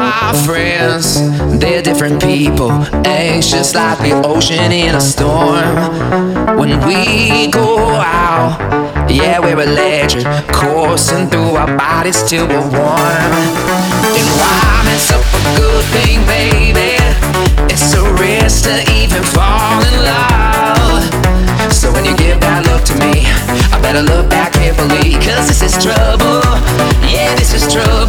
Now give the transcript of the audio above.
my friends, they're different people, anxious like the ocean in a storm. When we go out, yeah, we're electric, coursing through our bodies till we're warm. And why mess up a good thing, baby? It's a risk to even fall in love. So when you give that look to me, I better look back carefully, 'cause this is trouble, yeah, this is trouble.